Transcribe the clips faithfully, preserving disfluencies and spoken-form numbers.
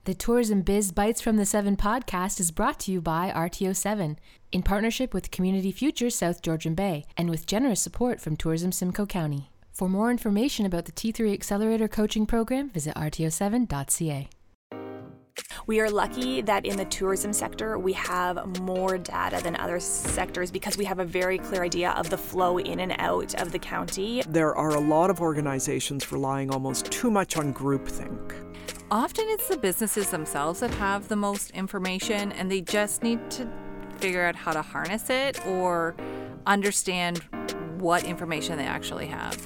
The Tourism Biz Bites from the Seven podcast is brought to you by R T O seven, in partnership with Community Futures South Georgian Bay, and with generous support from Tourism Simcoe County. For more information about the T three Accelerator Coaching Program, visit r t o seven dot c a. We are lucky that in the tourism sector, we have more data than other sectors because we have a very clear idea of the flow in and out of the county. There are a lot of organizations relying almost too much on groupthink. Often it's the businesses themselves that have the most information, and they just need to figure out how to harness it or understand what information they actually have.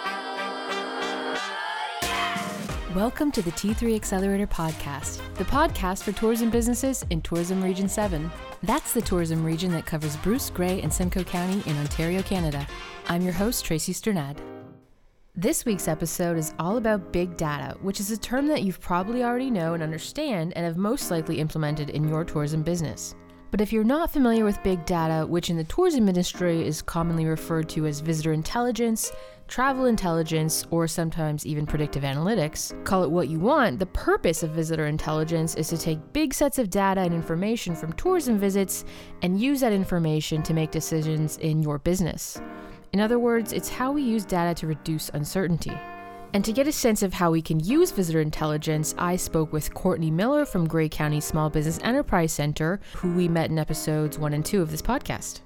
Welcome to the T three Accelerator podcast, the podcast for tourism businesses in Tourism Region seven. That's the tourism region that covers Bruce, Grey, and Simcoe County in Ontario, Canada. I'm your host, Tracy Sternad. This week's episode is all about big data, which is a term that you've probably already know and understand and have most likely implemented in your tourism business. But if you're not familiar with big data, which in the tourism industry is commonly referred to as visitor intelligence, travel intelligence, or sometimes even predictive analytics, call it what you want, the purpose of visitor intelligence is to take big sets of data and information from tourism visits and use that information to make decisions in your business. In other words, it's how we use data to reduce uncertainty. And to get a sense of how we can use visitor intelligence, I spoke with Courtney Miller from Grey County Small Business Enterprise Center, who we met in episodes one and two of this podcast.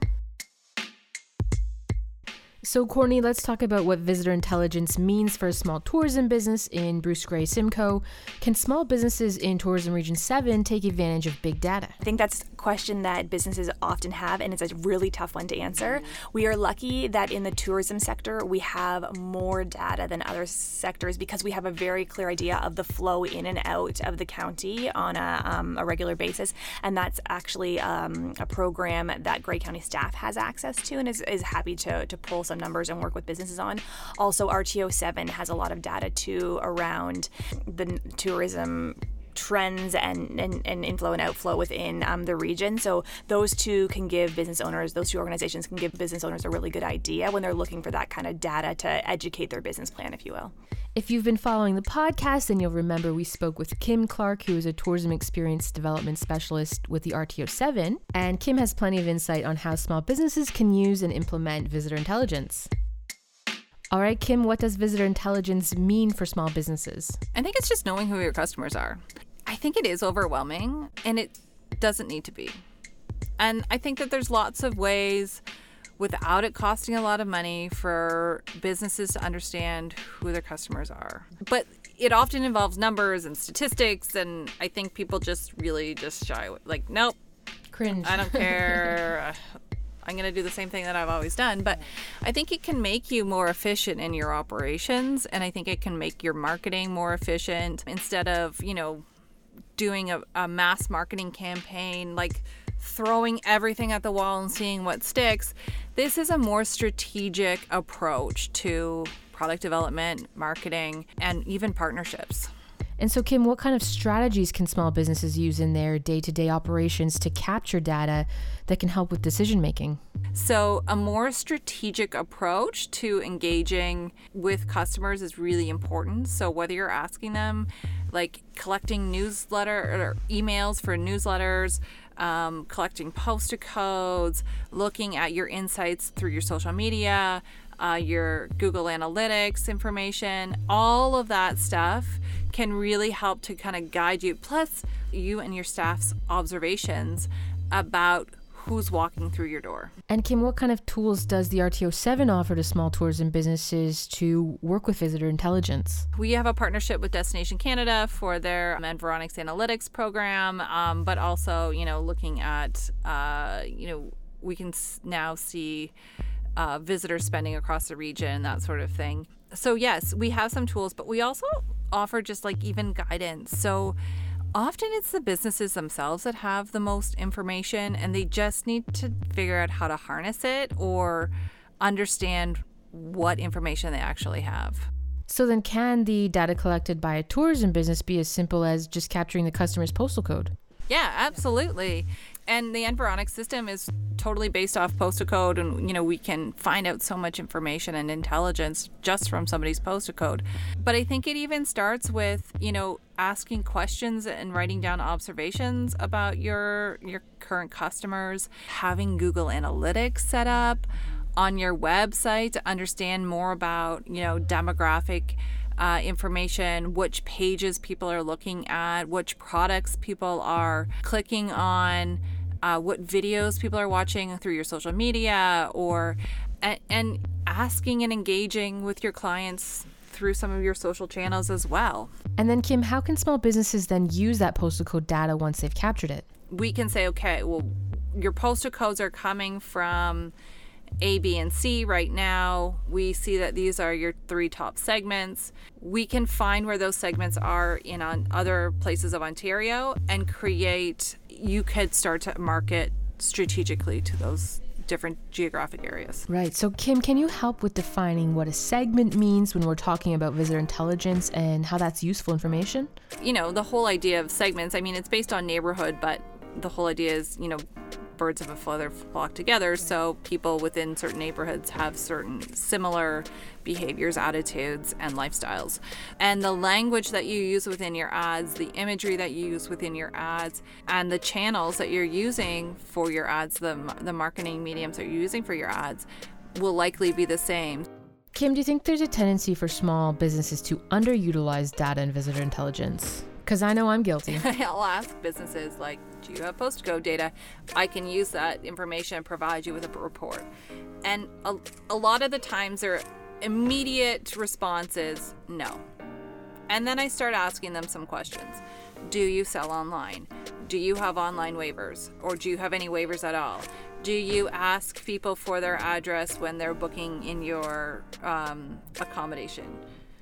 So Courtney, let's talk about what visitor intelligence means for a small tourism business in Bruce, Grey, Simcoe. Can small businesses in Tourism Region seven take advantage of big data? I think that's a question that businesses often have, and it's a really tough one to answer. We are lucky that in the tourism sector, we have more data than other sectors because we have a very clear idea of the flow in and out of the county on a, um, a regular basis. And that's actually um, a program that Grey County staff has access to and is, is happy to, to pull some numbers and work with businesses on. Also, R T O seven has a lot of data too around the tourism trends and, and, and inflow and outflow within um, the region. So those two can give business owners, those two organizations can give business owners a really good idea when they're looking for that kind of data to educate their business plan, if you will. If you've been following the podcast, then you'll remember we spoke with Kim Clark, who is a tourism experience development specialist with the R T O seven. And Kim has plenty of insight on how small businesses can use and implement visitor intelligence. All right, Kim, what does visitor intelligence mean for small businesses? I think it's just knowing who your customers are. I think it is overwhelming, and it doesn't need to be. And I think that there's lots of ways without it costing a lot of money for businesses to understand who their customers are. But it often involves numbers and statistics, and I think people just really just shy away. Like, nope. Cringe. I don't care. I'm going to do the same thing that I've always done. But I think it can make you more efficient in your operations, and I think it can make your marketing more efficient instead of, you know, doing a, a mass marketing campaign, like throwing everything at the wall and seeing what sticks. This is a more strategic approach to product development, marketing, and even partnerships. And so, Kim, what kind of strategies can small businesses use in their day-to-day operations to capture data that can help with decision making? So a more strategic approach to engaging with customers is really important. So whether you're asking them, like collecting newsletter or emails for newsletters, um, collecting postal codes, looking at your insights through your social media, uh, your Google Analytics information, all of that stuff can really help to kind of guide you. Plus, you and your staff's observations about who's walking through your door. And Kim, what kind of tools does the R T O seven offer to small tourism businesses to work with visitor intelligence? We have a partnership with Destination Canada for their Environics Analytics program, um, but also, you know, looking at, uh, you know, we can now see uh, visitor spending across the region, that sort of thing. So yes, we have some tools, but we also offer just like even guidance. So often it's the businesses themselves that have the most information, and they just need to figure out how to harness it or understand what information they actually have. So then can the data collected by a tourism business be as simple as just capturing the customer's postal code? Yeah, absolutely. And the Environics system is totally based off postal code, and you know we can find out so much information and intelligence just from somebody's postal code. But I think it even starts with you know asking questions and writing down observations about your your current customers, having Google Analytics set up on your website to understand more about you know demographic Uh, information, which pages people are looking at, which products people are clicking on, uh, what videos people are watching through your social media, or and, and asking and engaging with your clients through some of your social channels as well. And then, Kim, how can small businesses then use that postal code data once they've captured it? We can say, okay, well, your postal codes are coming from A, B, and C right now. We see that these are your three top segments. We can find where those segments are in on other places of Ontario and create, you could start to market strategically to those different geographic areas. Right. So, Kim, can you help with defining what a segment means when we're talking about visitor intelligence and how that's useful information? You know, the whole idea of segments, I mean, it's based on neighborhood, but the whole idea is, you know, birds of a feather flock together, so people within certain neighborhoods have certain similar behaviors, attitudes, and lifestyles. And the language that you use within your ads, the imagery that you use within your ads, and the channels that you're using for your ads, the, the marketing mediums that you're using for your ads, will likely be the same. Kim, do you think there's a tendency for small businesses to underutilize data and visitor intelligence? Because I know I'm guilty. I'll ask businesses like, do you have postal code data? I can use that information and provide you with a report. And a, a lot of the times their immediate response is no. And then I start asking them some questions. Do you sell online? Do you have online waivers? Or do you have any waivers at all? Do you ask people for their address when they're booking in your um, accommodation?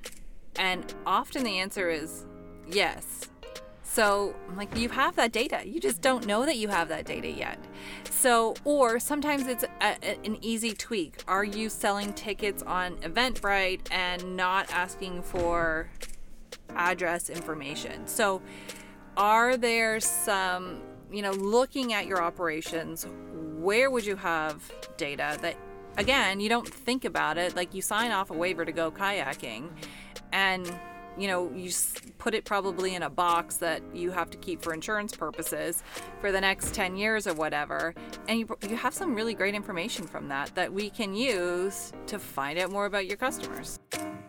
And often the answer is yes. So I'm like, you have that data. You just don't know that you have that data yet. So, or sometimes it's a, a, an easy tweak. Are you selling tickets on Eventbrite and not asking for address information? So are there some, you know, looking at your operations, where would you have data that, again, you don't think about it, like you sign off a waiver to go kayaking and you know, you put it probably in a box that you have to keep for insurance purposes for the next ten years or whatever. And you, you have some really great information from that that we can use to find out more about your customers.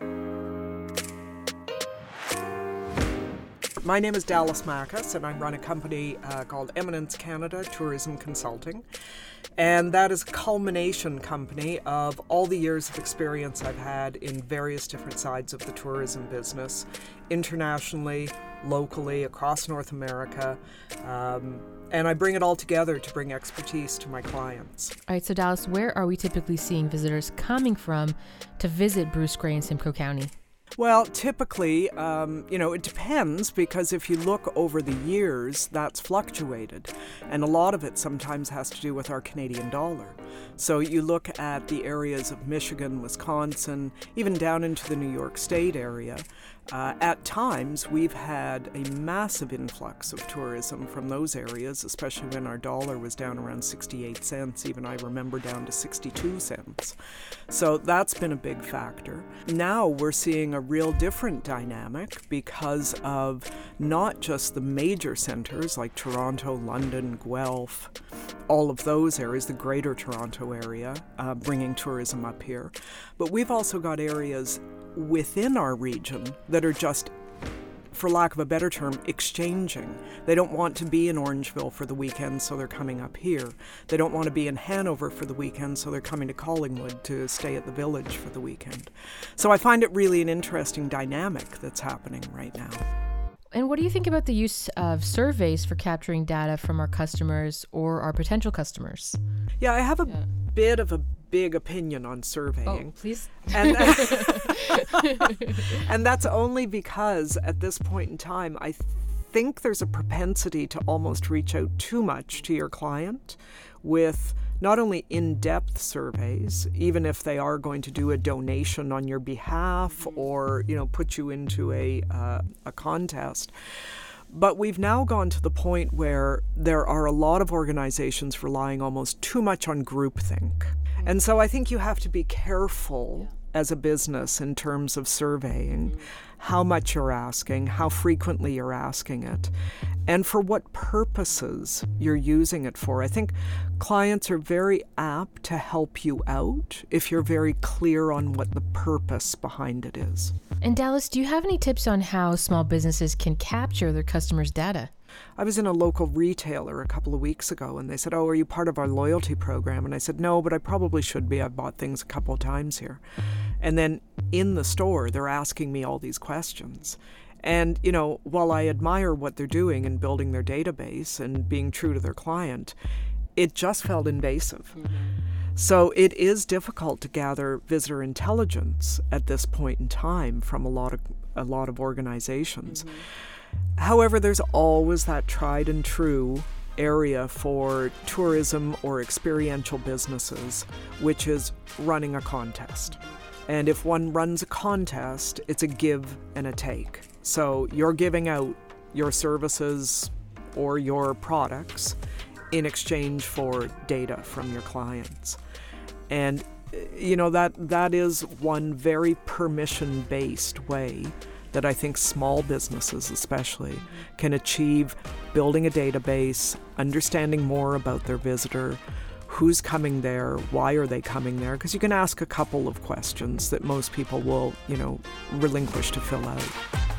My name is Dallas Marcus, and I run a company uh, called Eminence Canada Tourism Consulting. And that is a culmination company of all the years of experience I've had in various different sides of the tourism business, internationally, locally, across North America. Um, and I bring it all together to bring expertise to my clients. All right, so Dallas, where are we typically seeing visitors coming from to visit Bruce Grey in Simcoe County? Well, typically, um, you know, it depends, because if you look over the years, that's fluctuated. And a lot of it sometimes has to do with our Canadian dollar. So you look at the areas of Michigan, Wisconsin, even down into the New York State area. Uh, at times, we've had a massive influx of tourism from those areas, especially when our dollar was down around sixty-eight cents, even I remember down to sixty-two cents. So that's been a big factor. Now we're seeing a real different dynamic because of not just the major centers like Toronto, London, Guelph, all of those areas, the greater Toronto area, uh, bringing tourism up here. But we've also got areas within our region that are just, for lack of a better term, exchanging. They don't want to be in Orangeville for the weekend, so they're coming up here. They don't want to be in Hanover for the weekend, so they're coming to Collingwood to stay at the village for the weekend. So I find it really an interesting dynamic that's happening right now. And what do you think about the use of surveys for capturing data from our customers or our potential customers? Yeah, I have a yeah. bit of a big opinion on surveying. Oh, please. And, and that's only because at this point in time, I think there's a propensity to almost reach out too much to your client with not only in-depth surveys, even if they are going to do a donation on your behalf or, you know, put you into a uh, a contest, But we've now gone to the point where there are a lot of organizations relying almost too much on groupthink. Mm-hmm. And so I think you have to be careful yeah. as a business in terms of surveying mm-hmm. how much you're asking, how frequently you're asking it, and for what purposes you're using it for. I think clients are very apt to help you out if you're very clear on what the purpose behind it is. And Dallas, do you have any tips on how small businesses can capture their customers' data? I was in a local retailer a couple of weeks ago and they said, oh, are you part of our loyalty program? And I said, no, but I probably should be. I've bought things a couple of times here. And then in the store, they're asking me all these questions. And, you know, while I admire what they're doing in building their database and being true to their client, it just felt invasive. Mm-hmm. So it is difficult to gather visitor intelligence at this point in time from a lot of a lot of organizations. Mm-hmm. However, there's always that tried and true area for tourism or experiential businesses, which is running a contest. And if one runs a contest, it's a give and a take. So you're giving out your services or your products in exchange for data from your clients. And, you know, that that is one very permission-based way that I think small businesses especially can achieve building a database, understanding more about their visitor, who's coming there, why are they coming there, because you can ask a couple of questions that most people will, you know, relinquish to fill out.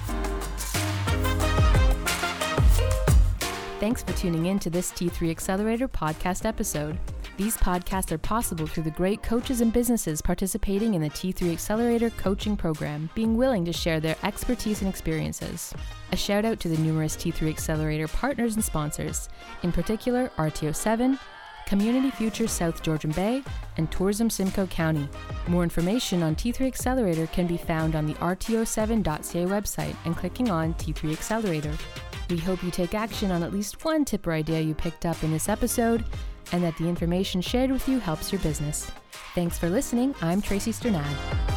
Thanks for tuning in to this T three Accelerator podcast episode. These podcasts are possible through the great coaches and businesses participating in the T three Accelerator coaching program being willing to share their expertise and experiences. A shout out to the numerous T three Accelerator partners and sponsors, in particular R T O seven, Community Futures South Georgian Bay, and Tourism Simcoe County. More information on T three Accelerator can be found on the R T O seven dot C A website and clicking on T three Accelerator. We hope you take action on at least one tip or idea you picked up in this episode, and that the information shared with you helps your business. Thanks for listening. I'm Tracy Sternad.